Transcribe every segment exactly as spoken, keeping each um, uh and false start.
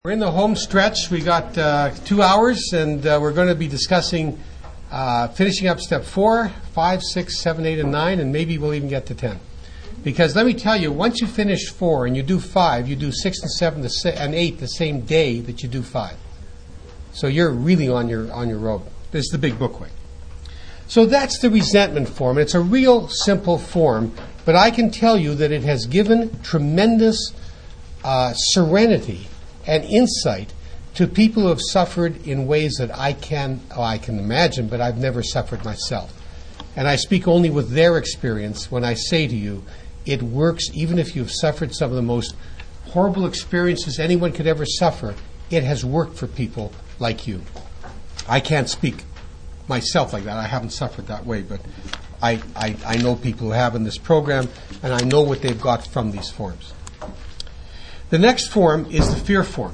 We're in the home stretch. We got uh, two hours, and uh, we're going to be discussing uh, finishing up step four, five, six, seven, eight, and nine, and maybe we'll even get to ten. Because let me tell you, once you finish four and you do five, you do six and seven and eight the same day that you do five. So you're really on your on your road. This is the big book way. So that's the resentment form. It's a real simple form, but I can tell you that it has given tremendous uh, serenity and insight to people who have suffered in ways that I can oh, I can imagine, but I've never suffered myself. And I speak only with their experience when I say to you, it works even if you've suffered some of the most horrible experiences anyone could ever suffer. It has worked for people like you. I can't speak myself like that. I haven't suffered that way, but I, I, I know people who have in this program, and I know what they've got from these forms. The next form is the fear form.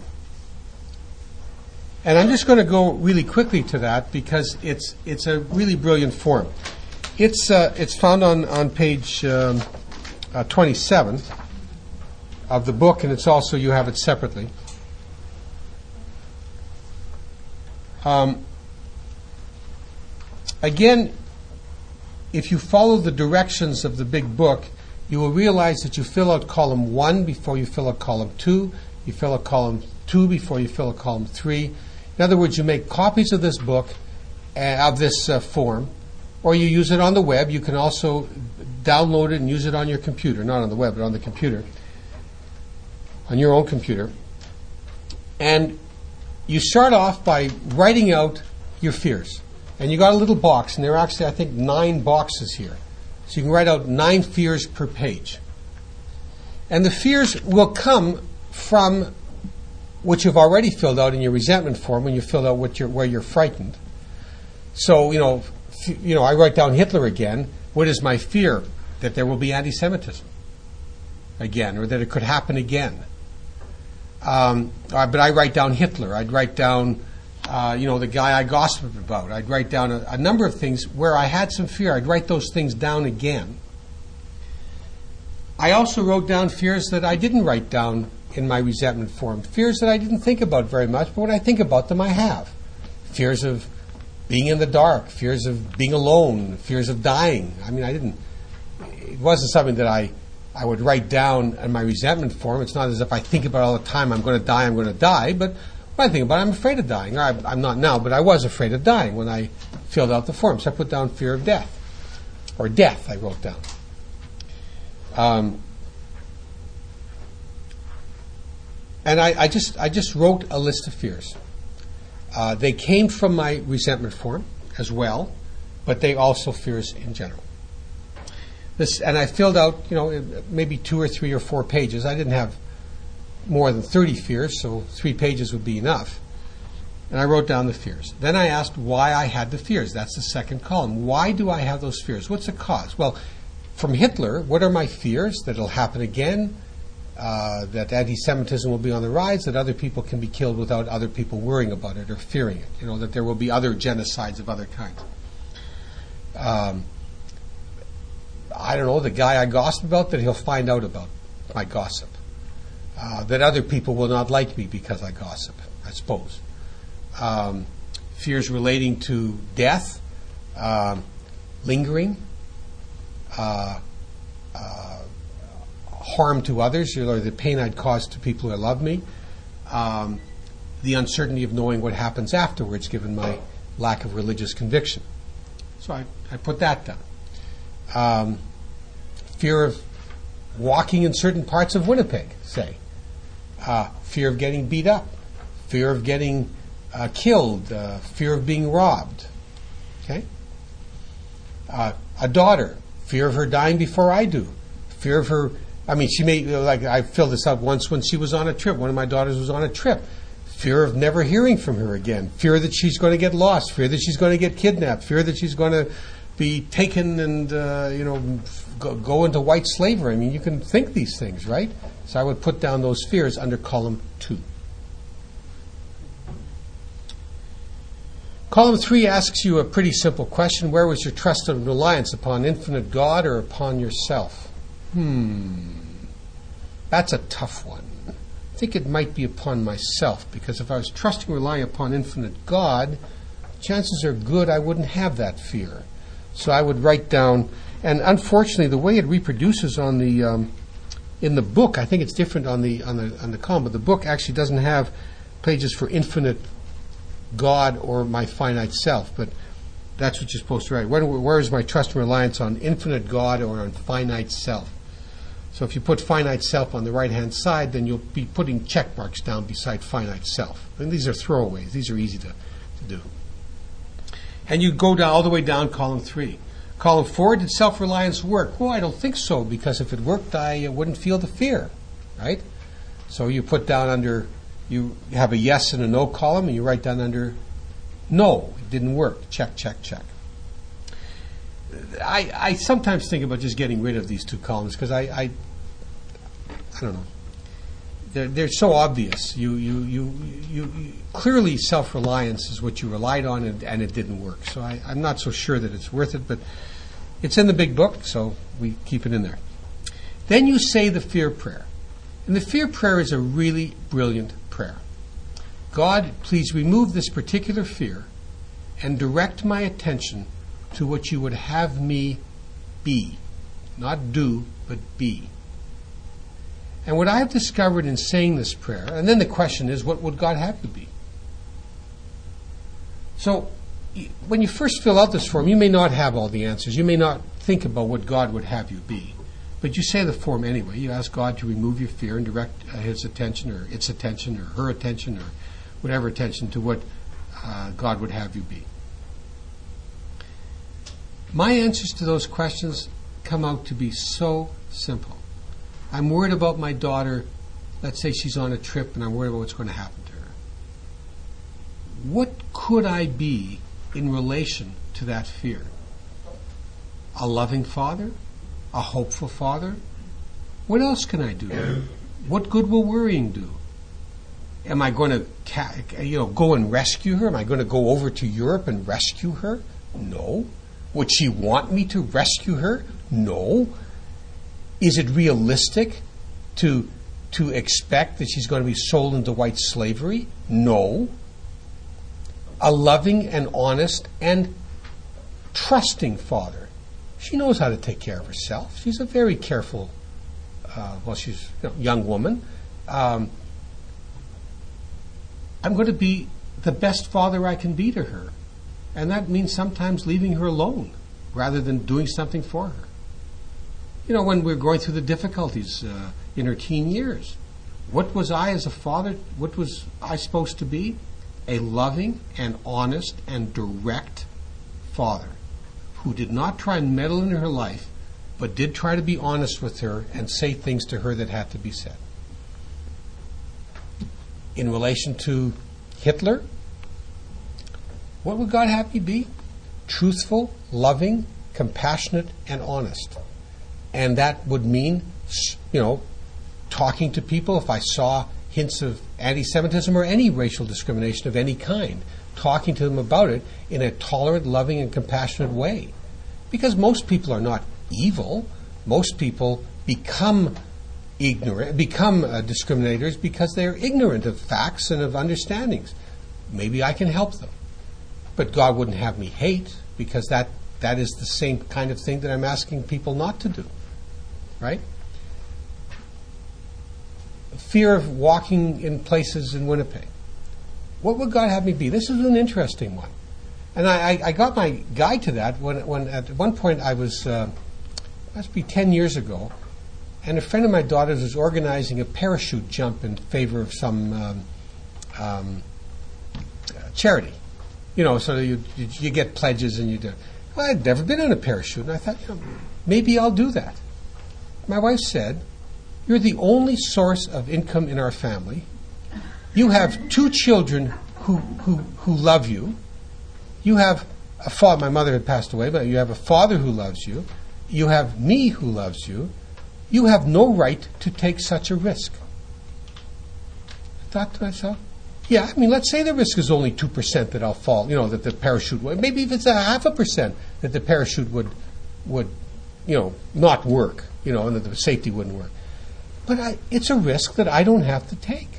And I'm just going to go really quickly to that because it's it's a really brilliant form. It's uh, it's found on, on page um, uh, twenty-seven of the book, and it's also, you have it separately. Um, again, if you follow the directions of the big book, you will realize that you fill out column one before you fill out column two. You fill out column two before you fill out column three. In other words, you make copies of this book, uh, of this uh, form, or you use it on the web. You can also download it and use it on your computer. Not on the web, but on the computer. On your own computer. And you start off by writing out your fears. And you got a little box, and there are actually, I think, nine boxes here. So you can write out nine fears per page. And the fears will come from what you've already filled out in your resentment form when you filled out what you're, where you're frightened. So, you know, f- you know, I write down Hitler again. What is my fear? That there will be anti-Semitism again, or that it could happen again. Um, uh, but I write down Hitler. I'd write down, uh, you know, the guy I gossiped about. I'd write down a, a number of things where I had some fear. I'd write those things down again. I also wrote down fears that I didn't write down in my resentment form. Fears that I didn't think about very much, but when I think about them, I have. Fears of being in the dark, fears of being alone, fears of dying. I mean, I didn't, it wasn't something that I, I would write down in my resentment form. It's not as if I think about it all the time, I'm going to die, I'm going to die, but when I think about it, I'm afraid of dying. I, I'm not now, but I was afraid of dying when I filled out the form. So I put down fear of death, or death I wrote down. Um, And I, I just I just wrote a list of fears. Uh, they came from my resentment form as well, but they also fears in general. This and I filled out, you know, maybe two or three or four pages. I didn't have more than thirty fears, so three pages would be enough. And I wrote down the fears. Then I asked why I had the fears. That's the second column. Why do I have those fears? What's the cause? Well, from Hitler, what are my fears? That it'll happen again. Uh, that anti-Semitism will be on the rise, that other people can be killed without other people worrying about it or fearing it. You know, that there will be other genocides of other kinds. Um, I don't know, the guy I gossip about, that he'll find out about my gossip. Uh, that other people will not like me because I gossip, I suppose. Um, fears relating to death, um, lingering, uh, uh, harm to others, or the pain I'd cause to people who love me, um, the uncertainty of knowing what happens afterwards given my lack of religious conviction. So I, I put that down. Um, fear of walking in certain parts of Winnipeg, say. Uh, fear of getting beat up. Fear of getting uh, killed. Uh, fear of being robbed. Okay? Uh, a daughter. Fear of her dying before I do. Fear of her I mean, she may, like, I filled this out once when she was on a trip. One of my daughters was on a trip. Fear of never hearing from her again. Fear that she's going to get lost. Fear that she's going to get kidnapped. Fear that she's going to be taken and, uh, you know, go, go into white slavery. I mean, you can think these things, right? So I would put down those fears under column two. Column three asks you a pretty simple question. Where was your trust and reliance, upon infinite God or upon yourself? Hmm. That's a tough one. think it might be upon myself, because if I was trusting and relying upon infinite God, chances are good I wouldn't have that fear. So I would write down, and unfortunately the way it reproduces on the um, in the book, I think it's different on the on the on the column, but the book actually doesn't have pages for infinite God or my finite self, but that's what you're supposed to write. Where, where is my trust and reliance on infinite God or on finite self? So if you put finite self on the right-hand side, then you'll be putting check marks down beside finite self. And these are throwaways. These are easy to, to do. And you go down all the way down column three. Column four, did self-reliance work? Well, I don't think so, because if it worked, I wouldn't feel the fear, right? So you put down under, you have a yes and a no column, and you write down under no, it didn't work. Check, check, check. I, I sometimes think about just getting rid of these two columns because I, I, I don't know. They're they're so obvious. You you you you, you clearly self-reliance is what you relied on, and, and it didn't work. So I, I'm not so sure that it's worth it, but it's in the big book, so we keep it in there. Then you say the fear prayer, and the fear prayer is a really brilliant prayer. God, please remove this particular fear and direct my attention to what you would have me be. Not do, but be. And what I've discovered in saying this prayer, and then the question is, what would God have you be? So, when you first fill out this form, you may not have all the answers. You may not think about what God would have you be. But you say the form anyway. You ask God to remove your fear and direct uh, his attention, or its attention, or her attention, or whatever attention to what uh, God would have you be. My answers to those questions come out to be so simple. I'm worried about my daughter. Let's say she's on a trip and I'm worried about what's going to happen to her. What could I be in relation to that fear? A loving father? A hopeful father? What else can I do? What good will worrying do? Am I going to, you know, go and rescue her? Am I going to go over to Europe and rescue her? No. Would she want me to rescue her? No. Is it realistic to to expect that she's going to be sold into white slavery? No. A loving and honest and trusting father. She knows how to take care of herself. She's a very careful, uh, well, she's a you know, young woman. Um, I'm going to be the best father I can be to her. And that means sometimes leaving her alone rather than doing something for her. You know, when we're going through the difficulties uh, in her teen years, what was I as a father, what was I supposed to be? A loving and honest and direct father who did not try and meddle in her life, but did try to be honest with her and say things to her that had to be said. In relation to Hitler, what would God have me be? Truthful, loving, compassionate, and honest. And that would mean, you know, talking to people if I saw hints of anti-Semitism or any racial discrimination of any kind, talking to them about it in a tolerant, loving, and compassionate way. Because most people are not evil. Most people become ignorant, become uh, discriminators because they are ignorant of facts and of understandings. Maybe I can help them. But God wouldn't have me hate, because that, that is the same kind of thing that I'm asking people not to do. Right? Fear of walking in places in Winnipeg. What would God have me be? This is an interesting one. And I, I, I got my guide to that when, when at one point I was, uh, must be ten years ago, and a friend of my daughter's was organizing a parachute jump in favor of some um, um, charity. You know, so you, you you get pledges and you do. Well, I'd never been on a parachute, and I thought, you know, maybe I'll do that. My wife said, "You're the only source of income in our family. You have two children who who, who love you. You have a father." My mother had passed away, but you have a father who loves you. You have me who loves you. You have no right to take such a risk. I thought to myself, yeah, I mean, let's say the risk is only two percent that I'll fall, you know, that the parachute would, maybe if it's a half a percent that the parachute would, would, you know, not work, you know, and that the safety wouldn't work. But I, it's a risk that I don't have to take.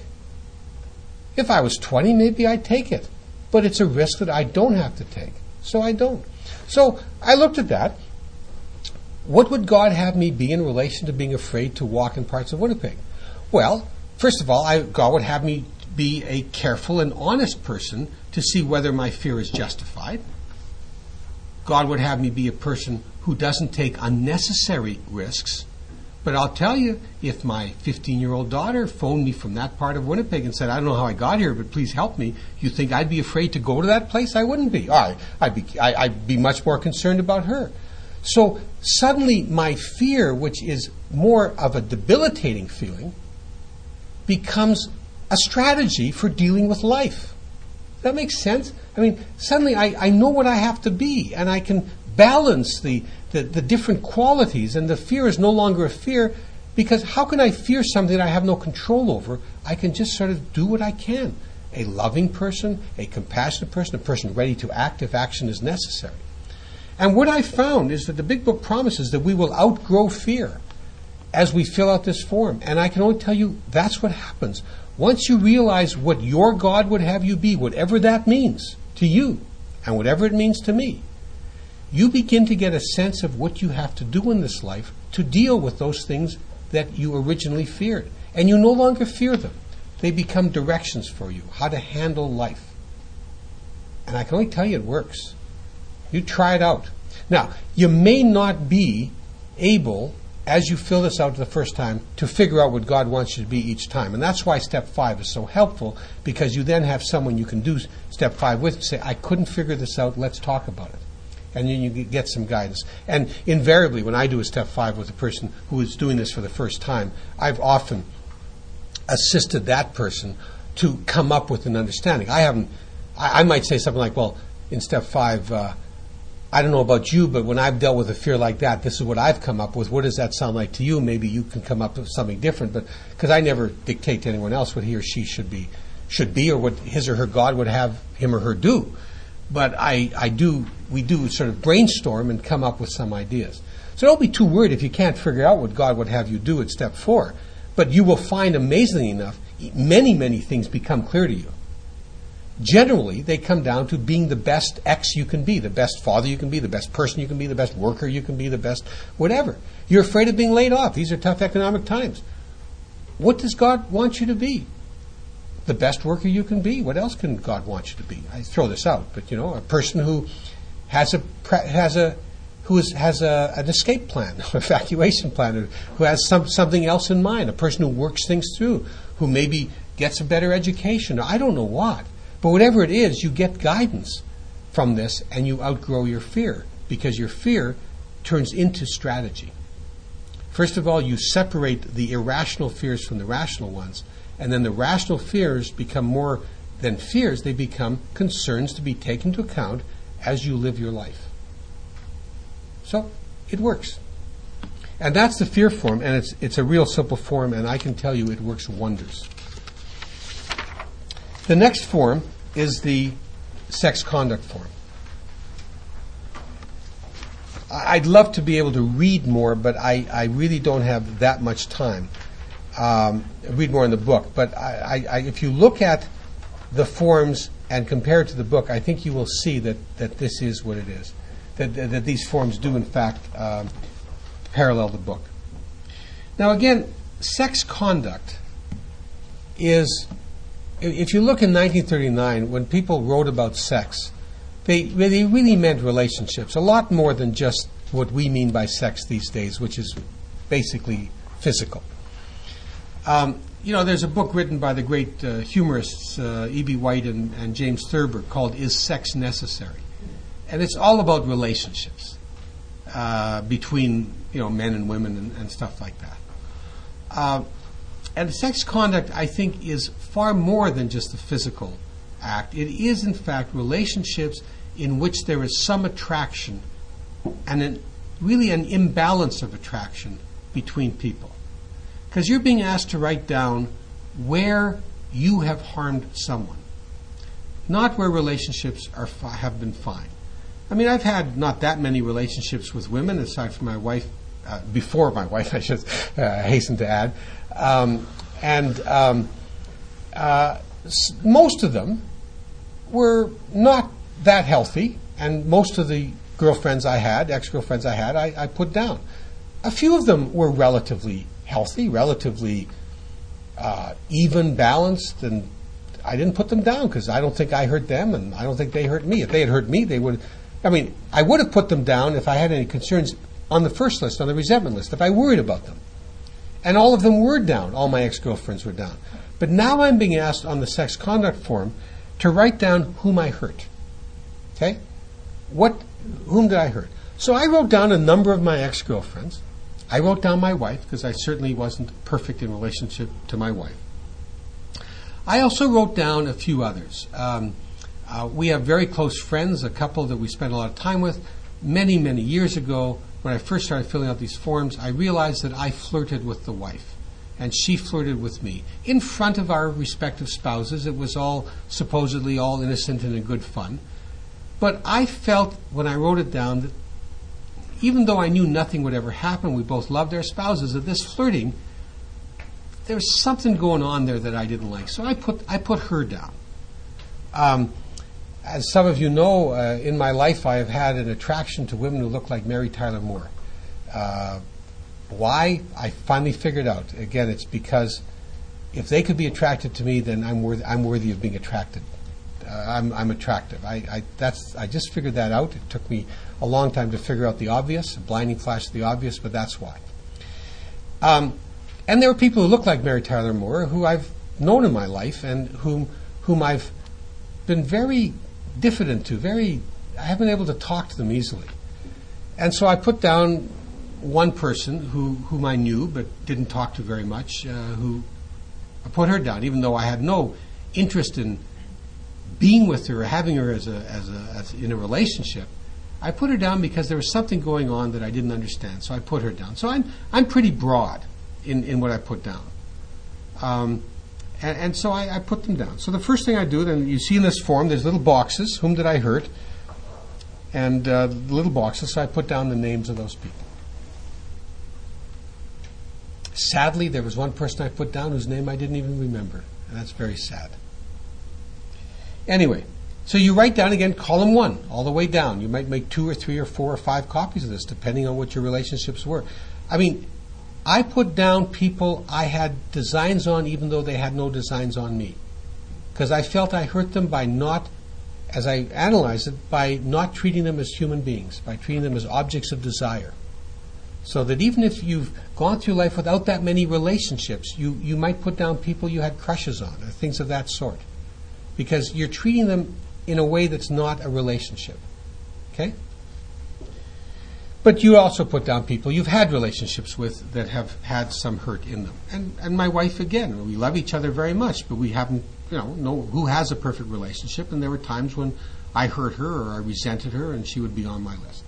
If I was twenty, maybe I'd take it. But it's a risk that I don't have to take. So I don't. So I looked at that. What would God have me be in relation to being afraid to walk in parts of Winnipeg? Well, first of all, I, God would have me be a careful and honest person to see whether my fear is justified. God would have me be a person who doesn't take unnecessary risks. But I'll tell you, if my fifteen-year-old daughter phoned me from that part of Winnipeg and said, I don't know how I got here, but please help me, you think I'd be afraid to go to that place? I wouldn't be. I, I'd be I, I'd be much more concerned about her. So suddenly my fear, which is more of a debilitating feeling, becomes a strategy for dealing with life. Does that make sense? I mean, suddenly I, I know what I have to be, and I can balance the, the, the different qualities, and the fear is no longer a fear, because how can I fear something that I have no control over? I can just sort of do what I can. A loving person, a compassionate person, a person ready to act if action is necessary. And what I found is that the Big Book promises that we will outgrow fear as we fill out this form. And I can only tell you that's what happens. Once you realize what your God would have you be, whatever that means to you, and whatever it means to me, you begin to get a sense of what you have to do in this life to deal with those things that you originally feared. And you no longer fear them. They become directions for you, how to handle life. And I can only tell you it works. You try it out. Now, you may not be able, as you fill this out the first time, to figure out what God wants you to be each time. And that's why step five is so helpful, because you then have someone you can do step five with and say, I couldn't figure this out, let's talk about it. And then you get some guidance. And invariably, when I do a step five with a person who is doing this for the first time, I've often assisted that person to come up with an understanding. I haven't, I, I might say something like, well, in step five, uh, I don't know about you, but when I've dealt with a fear like that, this is what I've come up with. What does that sound like to you? Maybe you can come up with something different, but because I never dictate to anyone else what he or she should be, should be, or what his or her God would have him or her do. But I, I do, we do sort of brainstorm and come up with some ideas. So don't be too worried if you can't figure out what God would have you do at step four. But you will find, amazingly enough, many, many things become clear to you. Generally, they come down to being the best X you can be, the best father you can be, the best person you can be, the best worker you can be, the best whatever. You're afraid of being laid off. These are tough economic times. What does God want you to be? The best worker you can be. What else can God want you to be? I throw this out, but you know, a person who has a has a who is, has a, an escape plan, an evacuation plan, who has some something else in mind. A person who works things through, who maybe gets a better education. I don't know what. But whatever it is, you get guidance from this and you outgrow your fear, because your fear turns into strategy. First of all, you separate the irrational fears from the rational ones, and then the rational fears become more than fears, they become concerns to be taken into account as you live your life. So, it works. And that's the fear form, and it's it's a real simple form, and I can tell you it works wonders. The next form is the sex conduct form. I'd love to be able to read more, but I, I really don't have that much time. Um, read more in the book. But I, I, if you look at the forms and compare it to the book, I think you will see that, that this is what it is. That, that, that these forms do, in fact, um, parallel the book. Now, again, sex conduct is... If you look in nineteen thirty-nine, when people wrote about sex, they, they really meant relationships, a lot more than just what we mean by sex these days, which is basically physical. Um, you know, there's a book written by the great uh, humorists uh, E B White and, and James Thurber called Is Sex Necessary? And it's all about relationships uh, between, you know, men and women and, and stuff like that. Uh, And sex conduct, I think, is far more than just a physical act. It is, in fact, relationships in which there is some attraction and an, really an imbalance of attraction between people. Because you're being asked to write down where you have harmed someone, not where relationships are fi- have been fine. I mean, I've had not that many relationships with women, aside from my wife uh, before my wife, I should uh, hasten to add. Um, and um, uh, s- most of them were not that healthy, and most of the girlfriends I had, ex-girlfriends I had, I, I put down. A few of them were relatively healthy, relatively uh, even, balanced, and I didn't put them down because I don't think I hurt them, and I don't think they hurt me. If they had hurt me, they would. I mean, I would have put them down if I had any concerns on the first list, on the resentment list, if I worried about them. And all of them were down. All my ex-girlfriends were down. But now I'm being asked on the sex conduct form to write down whom I hurt. Okay? What? Whom did I hurt? So I wrote down a number of my ex-girlfriends. I wrote down my wife, because I certainly wasn't perfect in relationship to my wife. I also wrote down a few others. Um, uh, we have very close friends, a couple that we spent a lot of time with. Many, many years ago, when I first started filling out these forms, I realized that I flirted with the wife, and she flirted with me. In front of our respective spouses, it was all supposedly all innocent and in good fun. But I felt, when I wrote it down, that even though I knew nothing would ever happen, we both loved our spouses, that this flirting, there was something going on there that I didn't like. So I put I put her down. Um, as some of you know, uh, in my life I have had an attraction to women who look like Mary Tyler Moore. Uh, why? I finally figured out. Again, it's because if they could be attracted to me, then I'm worthy, I'm worthy of being attracted. Uh, I'm, I'm attractive. I, I, that's, I just figured that out. It took me a long time to figure out the obvious, a blinding flash of the obvious, but that's why. Um, and there are people who look like Mary Tyler Moore who I've known in my life and whom whom I've been very diffident to, very, I haven't been able to talk to them easily. And so I put down one person who whom I knew but didn't talk to very much, uh, who I put her down, even though I had no interest in being with her or having her as a as a as in a relationship. I put her down because there was something going on that I didn't understand, so I put her down. So I'm I'm pretty broad in, in what I put down. Um, and, and so I, I put them down. So the first thing I do, then you see in this form, there's little boxes. Whom did I hurt? And uh, little boxes, so I put down the names of those people. Sadly, there was one person I put down whose name I didn't even remember, and that's very sad. Anyway, so you write down again column one, all the way down. You might make two or three or four or five copies of this, depending on what your relationships were. I mean, I put down people I had designs on, even though they had no designs on me, because I felt I hurt them by not, as I analyzed it, by not treating them as human beings, by treating them as objects of desire. So that even if you've gone through life without that many relationships, you, you might put down people you had crushes on, or things of that sort, because you're treating them in a way that's not a relationship. Okay? But you also put down people you've had relationships with that have had some hurt in them. And and my wife, again, we love each other very much, but we haven't, you know, know who has a perfect relationship, and there were times when I hurt her or I resented her, and she would be on my list.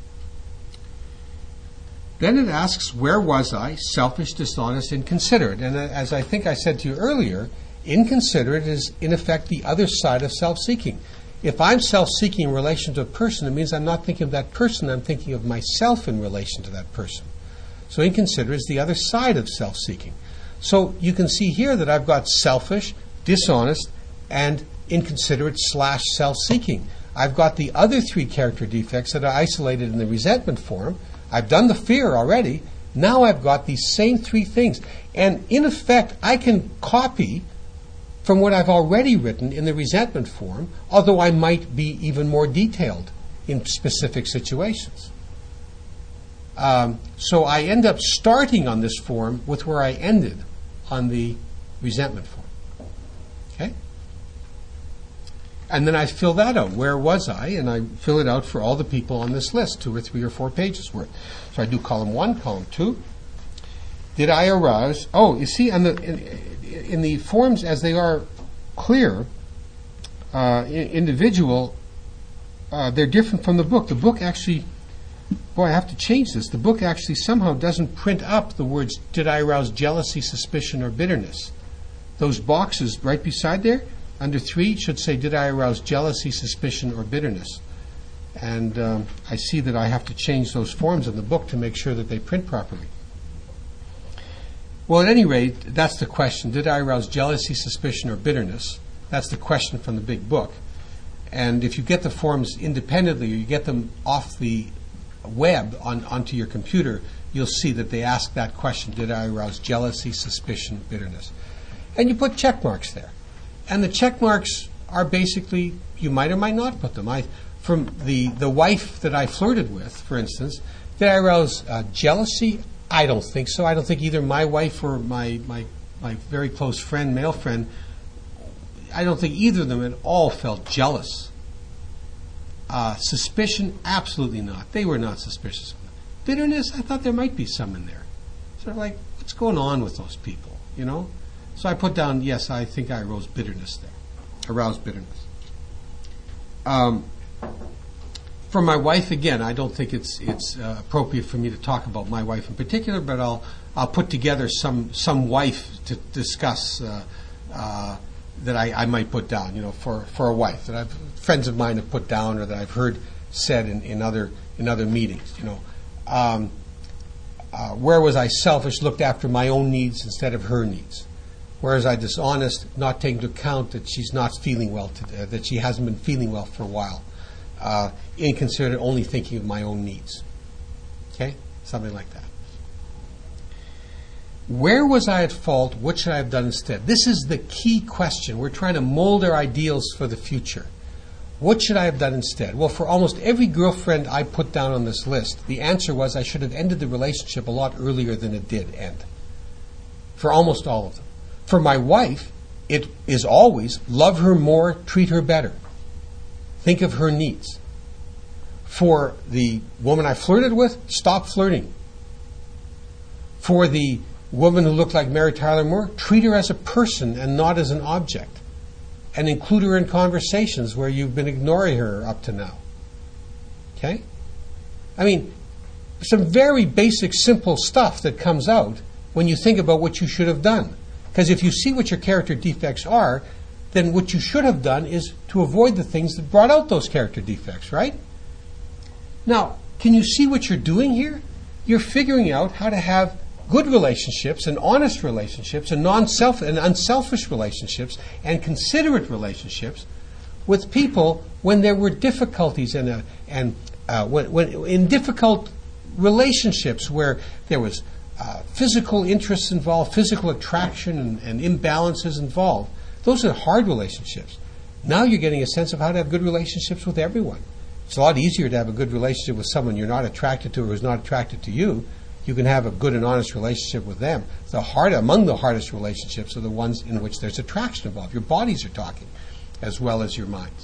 Then it asks, where was I? Selfish, dishonest, inconsiderate. And as I think I said to you earlier, inconsiderate is, in effect, the other side of self-seeking. If I'm self-seeking in relation to a person, it means I'm not thinking of that person, I'm thinking of myself in relation to that person. So inconsiderate is the other side of self-seeking. So you can see here that I've got selfish, dishonest, and inconsiderate slash self-seeking. I've got the other three character defects that are isolated in the resentment form. I've done the fear already. Now I've got these same three things. And in effect, I can copy from what I've already written in the resentment form, although I might be even more detailed in specific situations. Um, so I end up starting on this form with where I ended on the resentment form. Okay? And then I fill that out. Where was I? And I fill it out for all the people on this list, two or three or four pages worth. So I do column one, column two. Did I arouse? Oh, you see, on the, in, in the forms as they are clear, uh, individual, uh, they're different from the book. The book actually, boy, I have to change this. The book actually somehow doesn't print up the words, did I arouse jealousy, suspicion, or bitterness? Those boxes right beside there, under three, should say, did I arouse jealousy, suspicion, or bitterness? And um, I see that I have to change those forms in the book to make sure that they print properly. Well, at any rate, that's the question. Did I arouse jealousy, suspicion, or bitterness? That's the question from the big book. And if you get the forms independently, or you get them off the web on, onto your computer, you'll see that they ask that question, did I arouse jealousy, suspicion, bitterness? And you put check marks there. And the check marks are basically, you might or might not put them. I, from the, the wife that I flirted with, for instance, did I arouse uh, jealousy? I don't think so. I don't think either my wife or my, my, my very close friend, male friend, I don't think either of them at all felt jealous. Uh, suspicion? Absolutely not. They were not suspicious. Bitterness? I thought there might be some in there. Sort of like, what's going on with those people, you know? So I put down, yes, I think I aroused bitterness there. Aroused bitterness. Um, for my wife, again, I don't think it's it's uh, appropriate for me to talk about my wife in particular, but I'll I'll put together some some wife to discuss uh, uh, that I, I might put down, you know, for, for a wife that I've friends of mine have put down or that I've heard said in, in other in other meetings, you know. Um, uh, where was I selfish, looked after my own needs instead of her needs? Where was I dishonest, not taking into account that she's not feeling well, to, uh, that she hasn't been feeling well for a while? Uh, inconsiderate, only thinking of my own needs. Okay? Something like that. Where was I at fault? What should I have done instead? This is the key question. We're trying to mold our ideals for the future. What should I have done instead? Well, for almost every girlfriend I put down on this list, the answer was I should have ended the relationship a lot earlier than it did end. For almost all of them. For my wife, it is always love her more, treat her better. Think of her needs. For the woman I flirted with, stop flirting. For the woman who looked like Mary Tyler Moore, treat her as a person and not as an object. And include her in conversations where you've been ignoring her up to now. Okay? I mean, some very basic, simple stuff that comes out when you think about what you should have done. Because if you see what your character defects are, then what you should have done is to avoid the things that brought out those character defects, right? Now, can you see what you're doing here? You're figuring out how to have good relationships and honest relationships and non-self and unselfish relationships and considerate relationships with people when there were difficulties and uh, and uh, when, when in difficult relationships where there was uh, physical interests involved, physical attraction and, and imbalances involved. Those are hard relationships. Now you're getting a sense of how to have good relationships with everyone. It's a lot easier to have a good relationship with someone you're not attracted to or who's not attracted to you. You can have a good and honest relationship with them. The hard, among the hardest relationships are the ones in which there's attraction involved. Your bodies are talking as well as your minds.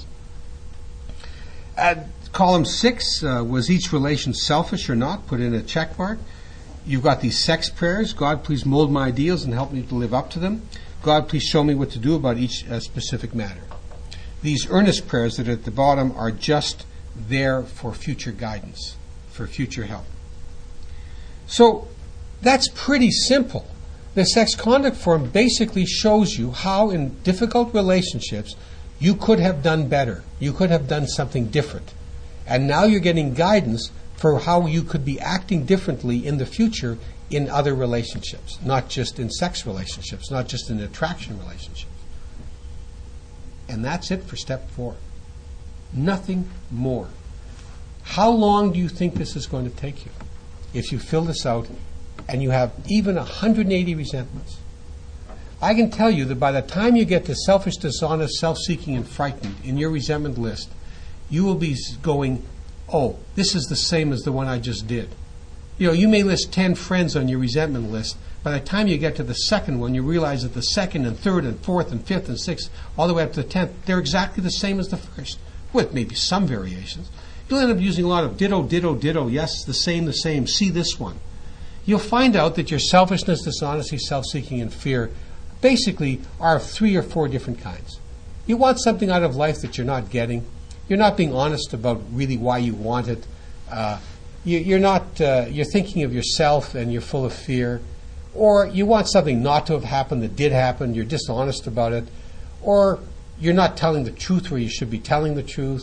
At column six, uh, was each relation selfish or not? Put in a check mark. You've got these sex prayers. God, please mold my ideals and help me to live up to them. God, please show me what to do about each uh, specific matter. These earnest prayers that are at the bottom are just there for future guidance, for future help. So that's pretty simple. The sex conduct form basically shows you how in difficult relationships you could have done better. You could have done something different. And now you're getting guidance for how you could be acting differently in the future in other relationships, not just in sex relationships, not just in attraction relationships. And that's it for step four. Nothing more. How long do you think this is going to take you? If you fill this out and you have even one hundred eighty resentments, I can tell you that by the time you get to selfish, dishonest, self-seeking, and frightened in your resentment list, you will be going, oh, this is the same as the one I just did. You know, you may list ten friends on your resentment list. By the time you get to the second one, you realize that the second and third and fourth and fifth and sixth, all the way up to the tenth, they're exactly the same as the first, with maybe some variations. You'll end up using a lot of ditto, ditto, ditto, yes, the same, the same, see this one. You'll find out that your selfishness, dishonesty, self-seeking, and fear basically are of three or four different kinds. You want something out of life that you're not getting. You're not being honest about really why you want it. Uh, you, you're not. Uh, you're thinking of yourself and you're full of fear. Or you want something not to have happened that did happen. You're dishonest about it. Or you're not telling the truth where you should be telling the truth.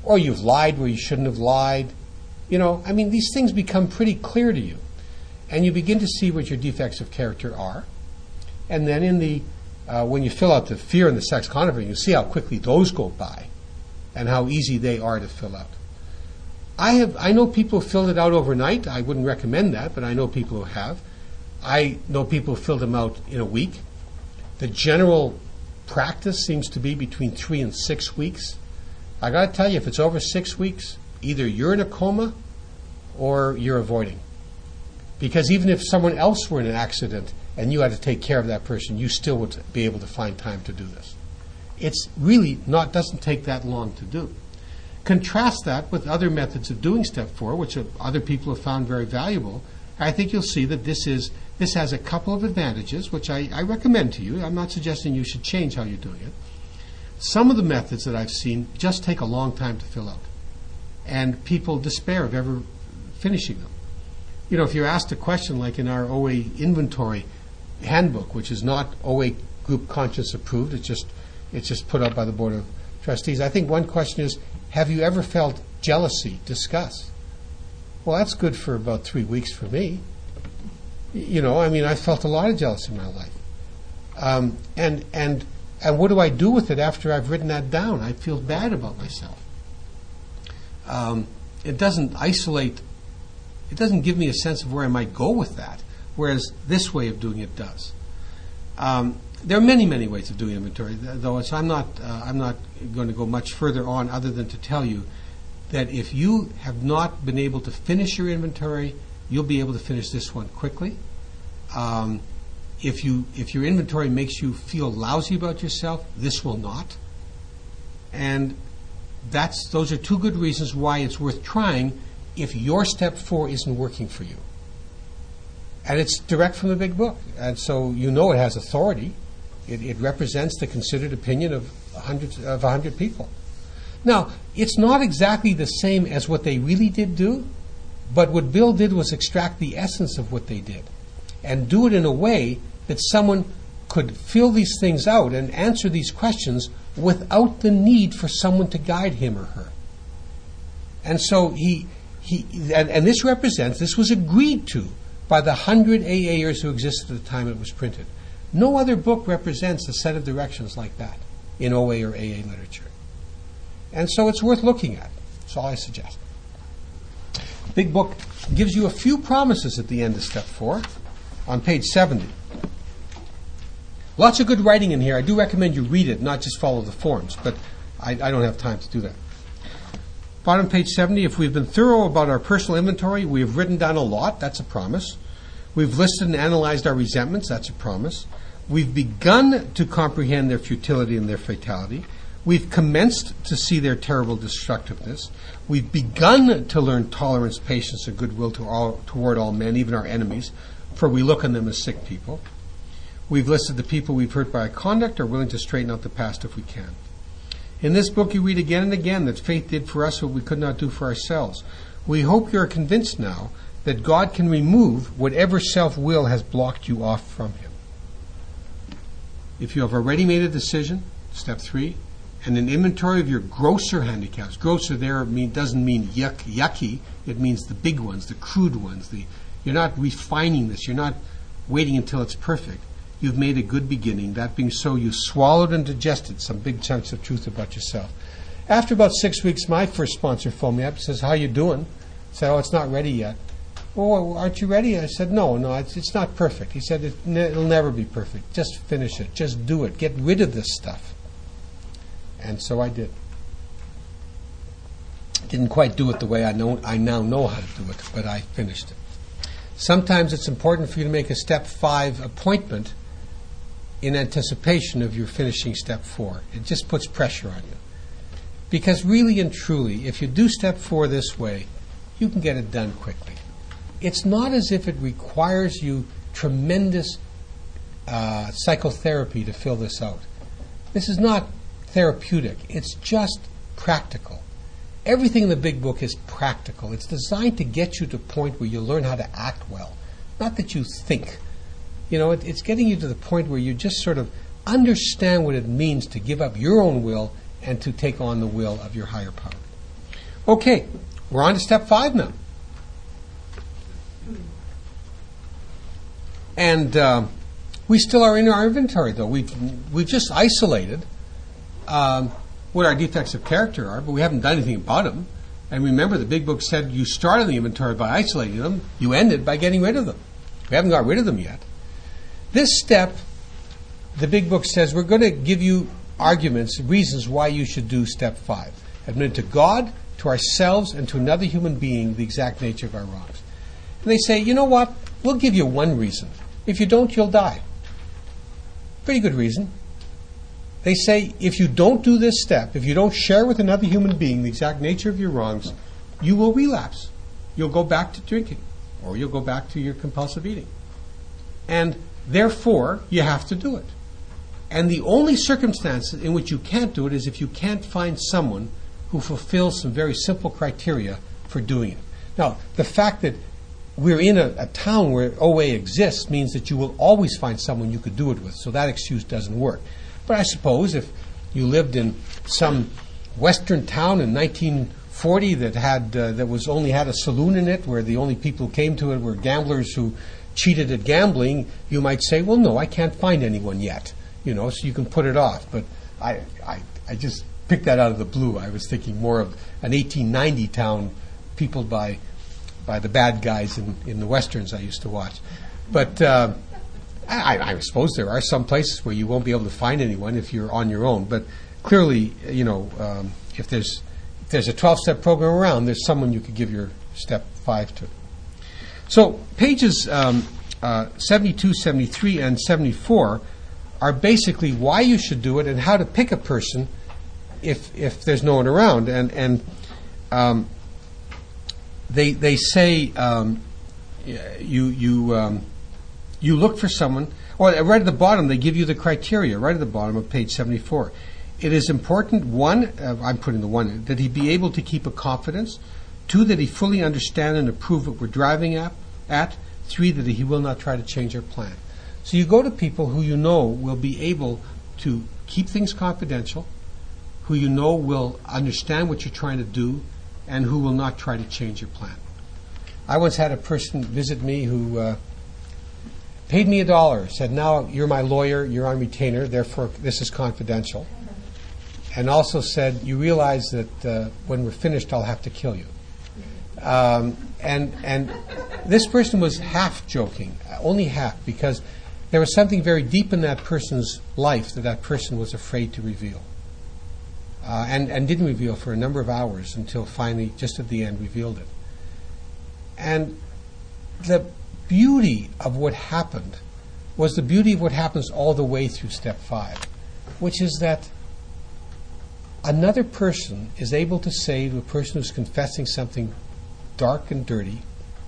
or you've lied where you shouldn't have lied. You know, I mean, these things become pretty clear to you. And you begin to see what your defects of character are. And then in the, uh, when you fill out the fear and the sex conduct, you see how quickly those go by and how easy they are to fill out. I have, I know people who filled it out overnight. I wouldn't recommend that, but I know people who have. I know people who filled them out in a week. The general practice seems to be between three and six weeks. I got to tell you, if it's over six weeks, either you're in a coma or you're avoiding. Because even if someone else were in an accident and you had to take care of that person, you still would be able to find time to do this. It's really not, doesn't take that long to do. Contrast that with other methods of doing step four, which other people have found very valuable. I think you'll see that this is this has a couple of advantages, which I, I recommend to you. I'm not suggesting you should change how you're doing it. Some of the methods that I've seen just take a long time to fill out, and people despair of ever finishing them. You know, if you're asked a question like in our O A inventory handbook, which is not O A group conscience approved, it's just it's just put up by the Board of Trustees. I think one question is, have you ever felt jealousy, disgust? Well, that's good for about three weeks for me. You know, I mean, I felt a lot of jealousy in my life. Um, and and and what do I do with it after I've written that down? I feel bad about myself. Um, it doesn't isolate, it doesn't give me a sense of where I might go with that, whereas this way of doing it does. Um, there are many, many ways of doing inventory, though so I'm not, uh, I'm not going to go much further on other than to tell you that if you have not been able to finish your inventory, you'll be able to finish this one quickly. Um, if you if your inventory makes you feel lousy about yourself, this will not. And that's those are two good reasons why it's worth trying if your step four isn't working for you. And it's direct from the big book, and so you know it has authority. It, it represents the considered opinion of hundreds of a hundred people. Now, it's not exactly the same as what they really did do, but what Bill did was extract the essence of what they did and do it in a way that someone could fill these things out and answer these questions without the need for someone to guide him or her. And so he, he and, and this represents, this was agreed to by the hundred A A'ers who existed at the time it was printed. No other book represents a set of directions like that in O A or A A literature. And so it's worth looking at. That's all I suggest. Big book gives you a few promises at the end of step four on page seventy. Lots of good writing in here. I do recommend you read it, not just follow the forms, but I, I don't have time to do that. Bottom page seventy, if we've been thorough about our personal inventory, we have written down a lot, that's a promise. We've listed and analyzed our resentments, that's a promise. We've begun to comprehend their futility and their fatality. We've commenced to see their terrible destructiveness. We've begun to learn tolerance, patience, and goodwill to all, toward all men, even our enemies, for we look on them as sick people. We've listed the people we've hurt by our conduct, are willing to straighten out the past if we can. In this book you read again and again that faith did for us what we could not do for ourselves. We hope you are convinced now that God can remove whatever self-will has blocked you off from Him. If you have already made a decision, step three, and an inventory of your grosser handicaps. Grosser there mean, doesn't mean yuck, yucky. It means the big ones, the crude ones. The, you're not refining this. You're not waiting until it's perfect. You've made a good beginning. That being so, you swallowed and digested some big chunks of truth about yourself. After about six weeks, my first sponsor phoned me up and says, "How you doing?" I said, "Oh, it's not ready yet." "Oh, aren't you ready?" I said, "No, no, it's, it's not perfect." He said, it ne- it'll never be perfect. Just finish it. Just do it. Get rid of this stuff. And so I did. Didn't quite do it the way I know I now know how to do it, but I finished it. Sometimes it's important for you to make a step five appointment in anticipation of your finishing step four. It just puts pressure on you. Because really and truly, if you do step four this way, you can get it done quickly. It's not as if it requires you tremendous uh, psychotherapy to fill this out. This is not therapeutic. It's just practical. Everything in the big book is practical. It's designed to get you to a point where you learn how to act well, not that you think. You know, it, it's getting you to the point where you just sort of understand what it means to give up your own will and to take on the will of your higher power. Okay, we're on to step five now. And uh, we still are in our inventory, though. We've, we've just isolated um, what our defects of character are, but we haven't done anything about them. And remember, the Big Book said you start on the inventory by isolating them, you end it by getting rid of them. We haven't got rid of them yet. This step, the Big Book says, we're going to give you arguments, reasons why you should do step five. Admit to God, to ourselves, and to another human being the exact nature of our wrongs. And they say, you know what? We'll give you one reason. If you don't, you'll die. Pretty good reason. They say, if you don't do this step, if you don't share with another human being the exact nature of your wrongs, you will relapse. You'll go back to drinking, or you'll go back to your compulsive eating. And therefore, you have to do it. And the only circumstance in which you can't do it is if you can't find someone who fulfills some very simple criteria for doing it. Now, the fact that we're in a, a town where O A exists means that you will always find someone you could do it with, so that excuse doesn't work. But I suppose if you lived in some western town in nineteen forty that had uh, that was only had a saloon in it, where the only people who came to it were gamblers who cheated at gambling, you might say, well, no, I can't find anyone yet, you know, so you can put it off. But I, I, I just picked that out of the blue. I was thinking more of an eighteen ninety town peopled by by the bad guys in, in the westerns I used to watch. But uh, I, I suppose there are some places where you won't be able to find anyone if you're on your own. But clearly, you know, um, if there's if there's a twelve-step program around, there's someone you could give your step five to. So pages um, uh, seventy-two, seventy-three, and seventy-four are basically why you should do it and how to pick a person if if there's no one around. And and um, they they say um, you you um, you look for someone. Well, right at the bottom they give you the criteria. Right at the bottom of page seventy-four, it is important. One, uh, I'm putting the one in, that he be able to keep a confidence. Two, that he fully understand and approve what we're driving at. At three, that he will not try to change our plan. So you go to people who you know will be able to keep things confidential, who you know will understand what you're trying to do, and who will not try to change your plan. I once had a person visit me who uh, paid me a dollar, said, now you're my lawyer, you're on retainer, therefore this is confidential. And also said, you realize that uh, when we're finished, I'll have to kill you. Um, and and this person was half joking, only half, because there was something very deep in that person's life that that person was afraid to reveal. Uh, and, and didn't reveal for a number of hours until finally, just at the end, revealed it. And the beauty of what happened was the beauty of what happens all the way through step five, which is that another person is able to say to a person who's confessing something dark and dirty,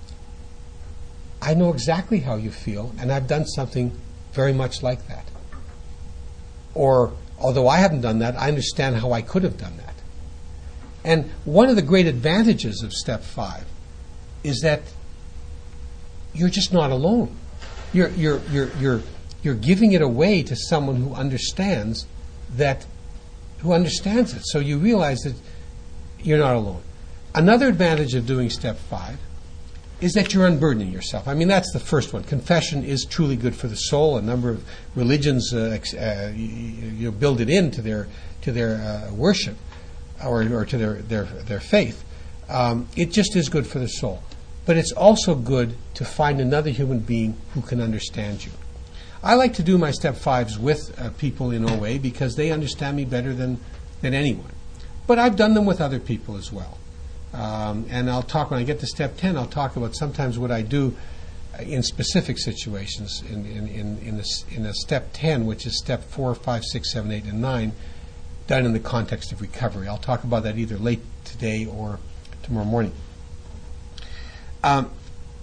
I know exactly how you feel, and I've done something very much like that. Or, although I haven't done that, I understand how I could have done that. And one of the great advantages of step five is that you're just not alone. You're you're you're you're you're giving it away to someone who understands that, who understands it. So you realize that you're not alone. Another advantage of doing step five is that you're unburdening yourself. I mean, that's the first one. Confession is truly good for the soul. A number of religions uh, uh, you, you know, build it into their to their uh, worship or, or to their their, their faith. Um, it just is good for the soul. But it's also good to find another human being who can understand you. I like to do my step fives with uh, people in O A because they understand me better than, than anyone. But I've done them with other people as well. Um, and I'll talk, when I get to step ten, I'll talk about sometimes what I do in specific situations in, in, in, in, a, in a step ten, which is step four, five, six, seven, eight, and nine, done in the context of recovery. I'll talk about that either late today or tomorrow morning. Um,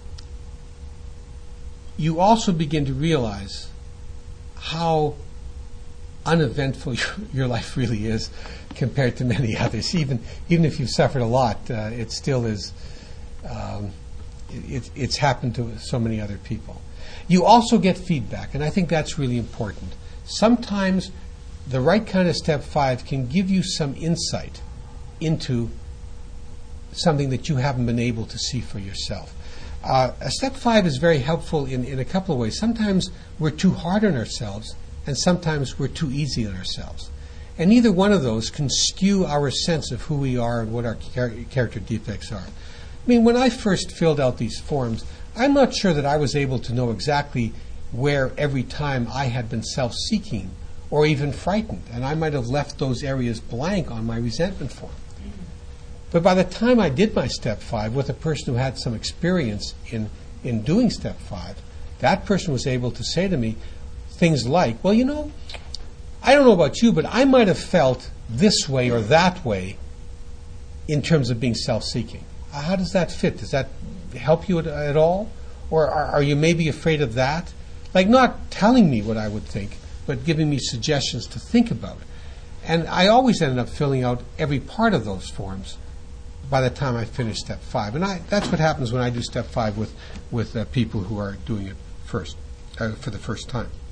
you also begin to realize how uneventful your, your life really is compared to many others. Even even if you've suffered a lot, uh, it still is. Um, it, it's happened to so many other people. You also get feedback, and I think that's really important. Sometimes the right kind of step five can give you some insight into something that you haven't been able to see for yourself. Uh, a step five is very helpful in, in a couple of ways. Sometimes we're too hard on ourselves, and sometimes we're too easy on ourselves. And either one of those can skew our sense of who we are and what our char- character defects are. I mean, when I first filled out these forms, I'm not sure that I was able to know exactly where every time I had been self-seeking or even frightened, and I might have left those areas blank on my resentment form. But by the time I did my step five with a person who had some experience in, in doing step five, that person was able to say to me things like, well, you know, I don't know about you, but I might have felt this way or that way in terms of being self-seeking. How does that fit? Does that help you at, at all? Or are, are you maybe afraid of that? Like not telling me what I would think, but giving me suggestions to think about. And I always ended up filling out every part of those forms by the time I finished step five. And I, that's what happens when I do step five with, with uh, people who are doing it first, uh, for the first time.